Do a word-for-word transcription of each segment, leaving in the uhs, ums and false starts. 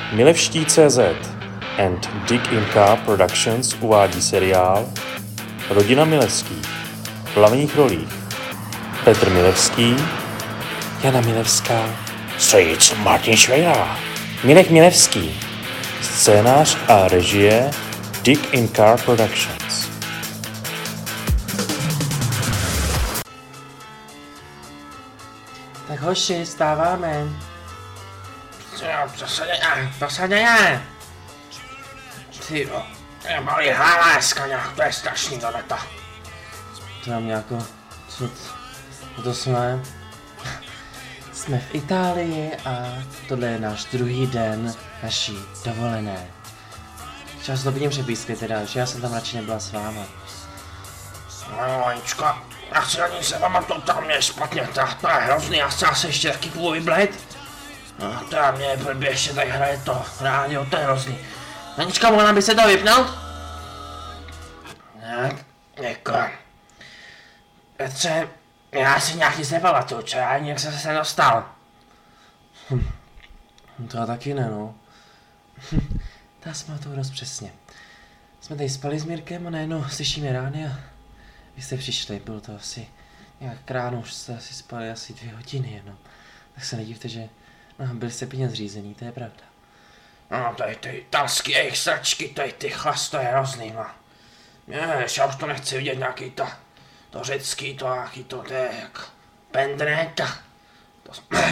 Milevští tečka cé zet and Dig in Car Productions uvádí seriál Rodina Milevských. V hlavních rolích Petr Milevský, Jana Milevská, strýc Martin Švejla, Mirek Milevský, scénář a režie Dig in Car Productions. Tak hoši, stáváme. Co se děje? Co se děje? Ty jo, je malý hlava dneska nějak, to je strašný tohleta. To nám nějako, co to, to jsme? Jsme v Itálii a tohle je náš druhý den naší dovolené. Čas to vidím přepísky teda, že já jsem tam radši nebyla s váma. No Aničko, já si ani se pamatuju, tam mě je špatně, to, to je hrozný, já se asi ještě taky půl vyblet. No to je mě blbě, ještě tady hraje to rádio, to je hrozný. Anička, mohla by se to vypnout? Tak, děkuji. Petře, já si nějak nic nepamatuju, čo, já nějak jsem se nedostal. Hm, to já taky ne, no. Ta jsme to dost přesně. Jsme tady spali s Mirkem a najednou slyšíme rány a vy jste přišli, bylo to asi nějak ráno, už jste asi spali asi dvě hodiny jenom. Tak se nedívte, že no, byli jste pěkně zřízený, to je pravda. No, to je ty italský jejich sračky, to je ty chlas, to je hrozný, no. Jež, já už to nechci vidět nějaký to, to řecký, to nějaký to, to je jak pendreka. To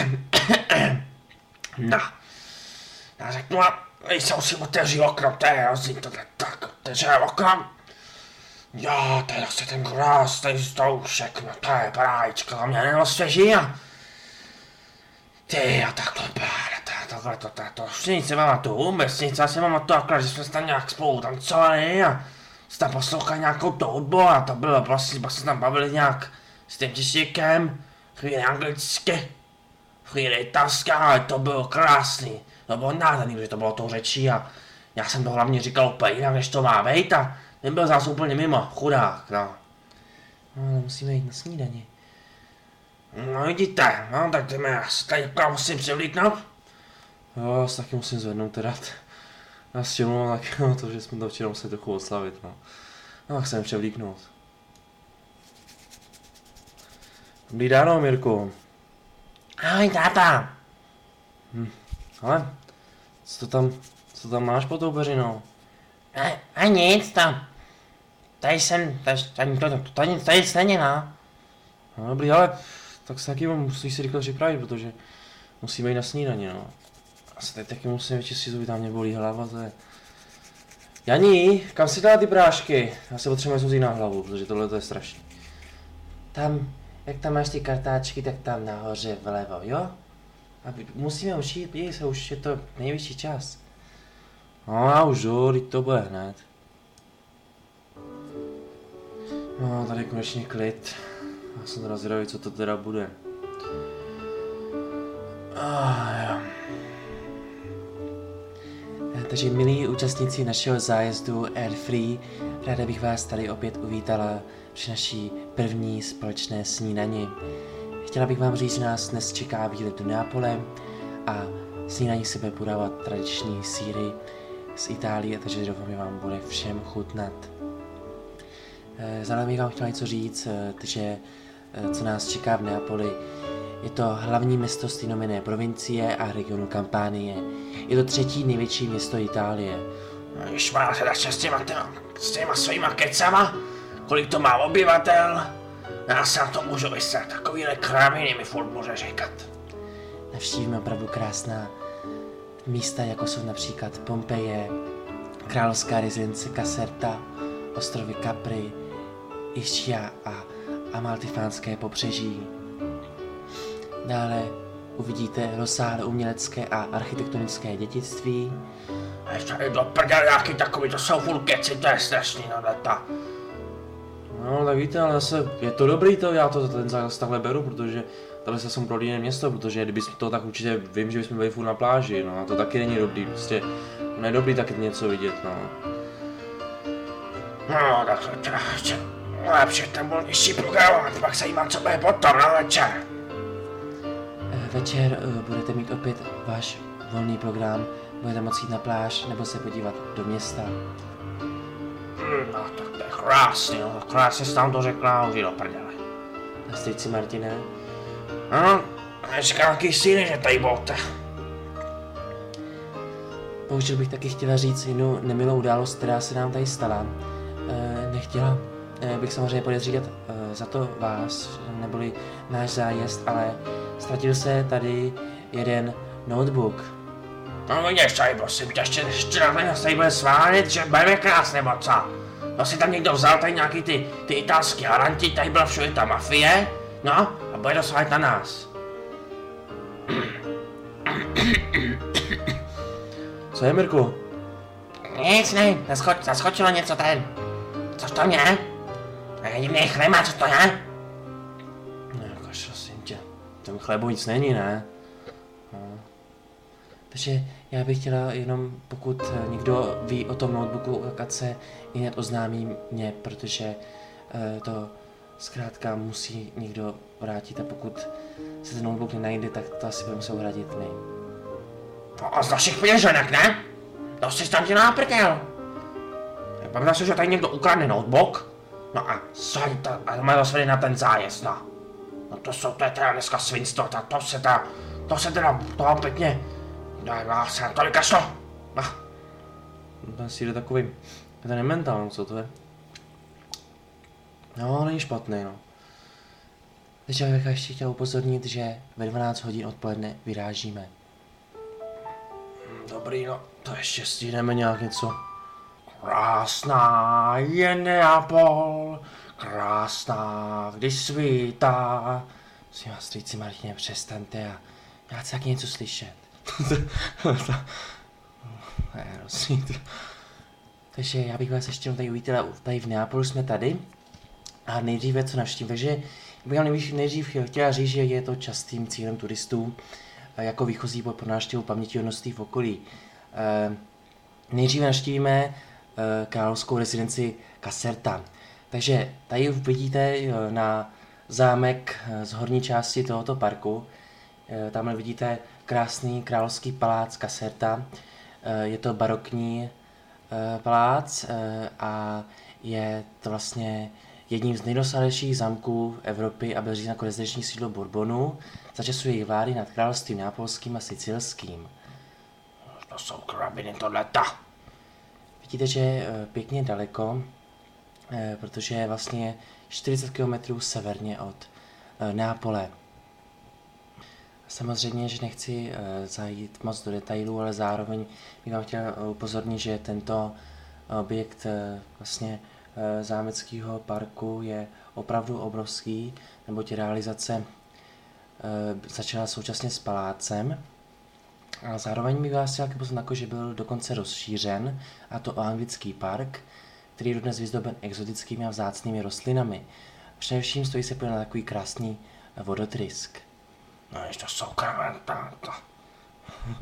no. Já řeknu a když se musím otevřít okno, to je hrozný, to je tak, otevřeme okno. Jo, to je zase ten krás, tady stoušek, no to je paráčka, a mě neosvěží a ty a takhle pára, takhle to, to, to, už nic se pamatuju, vůbec nic, já si pamatuju akorát, že jsme se tam nějak spolu tancovali a se tam poslouchali nějakou to hudbu a to bylo prostě, pak se tam bavili nějak s tím těšíkem, chvíli anglicky, chvíli italsky, ale to bylo krásný, to bylo nádherný, že to bylo tou řečí a já jsem to hlavně říkal úplně jinak, než to má být a ten byl zase úplně mimo, chudák, no. No, musíme jít na snídani. No vidíte, no tak jdeme, já se tady musím převlíknout. Jo, já se taky musím zvednout teda. Já si mluvám taky na to, že jsme to včera museli trochu oslavit, no. No tak se převlíknout. Dobrý ráno, Mirku. Ahoj, táta. Hm, ale, co to tam, co tam máš pod tou peřinou? A, a nic tam. Tady jsem, tady, tady, tady, tady, tady nic není, no. No dobrý, ale tak se taky musíš si rychle připravit, protože musíme jít na snídaně, no. A se tady taky musím vyčistit zuby, tam mě bolí hlava, to je... Janí, kam si dala ty prášky? Já se potřebuji vzít na hlavu, protože tohle to je strašný. Tam, jak tam máš ty kartáčky, tak tam nahoře vlevo, jo? A musíme už jít, podívej se, už je to nejvyšší čas. No já už jdu, teď to bude hned. No, tady konečně klid. Já jsem teda zvědavý, co to teda bude. Ah, jo. Takže milí účastníci našeho zájezdu Air Free, ráda bych vás tady opět uvítala při naší první společné snídani. Chtěla bych vám říct, že nás dnes čeká výlet do Neapole a snídaní se bude podávat tradiční sýry z Itálie, takže doufám, vám bude všem chutnat. Zároveň bych vám chtěla něco říct, že co nás čeká v Neapoli. Je to hlavní město stejnojmenné provincie a regionu Kampánie. Je to třetí největší město Itálie. Když má teda s těma, s těma svýma kecama, kolik to má obyvatel, já se na to můžu vysrat, takovýhle kráviny mi furt může říkat. Navštívíme opravdu krásná místa, jako jsou například Pompeje, královská rezidence Caserta, ostrovy Capri, Ischia a Amalfitánské pobřeží. Dále uvidíte rozsáhlé umělecké a architektonické dědictví. A ještě tady do prdele nějaký takový, to jsou furt keci, to je strašný, no data. No tak víte, ale zase je to dobrý to, já to ten zase takhle beru, protože tady se jsem pro jiné město, protože kdyby to tak určitě vím, že bychom byli furt na pláži, no a to taky není dobrý, prostě ne dobrý taky něco vidět, no. No tak to ještě lepší ten byl nižší program, pak se jímám, co bude potom na večer. Večer uh, budete mít opět váš volný program, Budete moct jít na pláž nebo se podívat do města. No tak to je krásný, no krásně jsi tam to řekla, už jdi do prdele. A strýci Martine? No, říkám jaký síly, že tady bolte. Bohužel bych taky chtěla říct jednu nemilou událost, která se nám tady stala. E, nechtěla e, bych samozřejmě podezřívat e, za to vás, neboli náš zájezd, ale ztratil se tady jeden notebook. No vidíš tady, prosím tě, ještě, ještě na ten tady bude sválit, že budeme krás nebo co? No si tam někdo vzal tady nějaký ty, ty italský haranti, tady byla všude ta mafie, no a bude to sválit na nás. Co je, Mirku? Nic, ne, zaskoč, zaskočilo něco ten. Což to je? Divný chleba, co to je? No, prosím tě, v tom chlebu nic není, ne? No. Takže já bych chtěla jenom, pokud někdo ví o tom notebooku, tak ať se hned oznámí mě, protože uh, to zkrátka musí někdo vrátit a pokud se ten notebook nenajde, tak to asi budeme muset uhradit my. No a z našich peněženek, ne? To jsi tam tě náprdel. Pamatuju si, že tady někdo ukradne notebook, no a svají to, a má to svají na ten zájezd, no. No to jsou, to je teda dneska svinstvo, to, to se teda, to se teda, toho pěkně, no já se na to vykašlo, no. No to asi jde takový, to je nementál, co to je? No, není špatný, no. Takže já bych ještě chtěl upozornit, že ve dvanáct hodin odpoledne vyrážíme. Dobrý, no, To ještě stihneme nějak něco. krásná je Neapol, krásná, když svítá. Prosím vás, strýci Martině, přestaňte a já chci taky něco slyšet. Ne, prosím. Takže já bych vás ještě tady uvítal, tady v Neapolu jsme tady. A nejdříve co navštívím, takže bych vám nejdřív chtěla říct, že je to častým cílem turistů jako výchozí bod pro návštěvu pamětihodností v okolí. Nejdříve navštívíme královskou rezidenci Caserta. Takže tady vidíte na zámek z horní části tohoto parku. Tamhle vidíte krásný královský palác Caserta. Je to barokní palác a je to vlastně jedním z nejrozsáhlejších zámků Evropy a byl řízen jako rezidenční sídlo Bourbonů za času jejich vlády nad královstvím neapolským a sicilským. To jsou krabiny tohleta. Vidíte, že je pěkně daleko, protože je vlastně čtyřicet kilometrů severně od Neapole. Samozřejmě, že nechci zajít moc do detailů, ale zároveň bych vám chtěl upozornit, že tento objekt vlastně zámeckého parku je opravdu obrovský, neboť realizace začala současně s palácem. A zároveň bych vás chtěl poznat, že byl dokonce rozšířen, a to o anglický park, který je dodnes vyzdoben exotickými a vzácnými rostlinami. Především stojí se podívat na takový krásný vodotrysk. No ještě to jsou krabiny, to, to.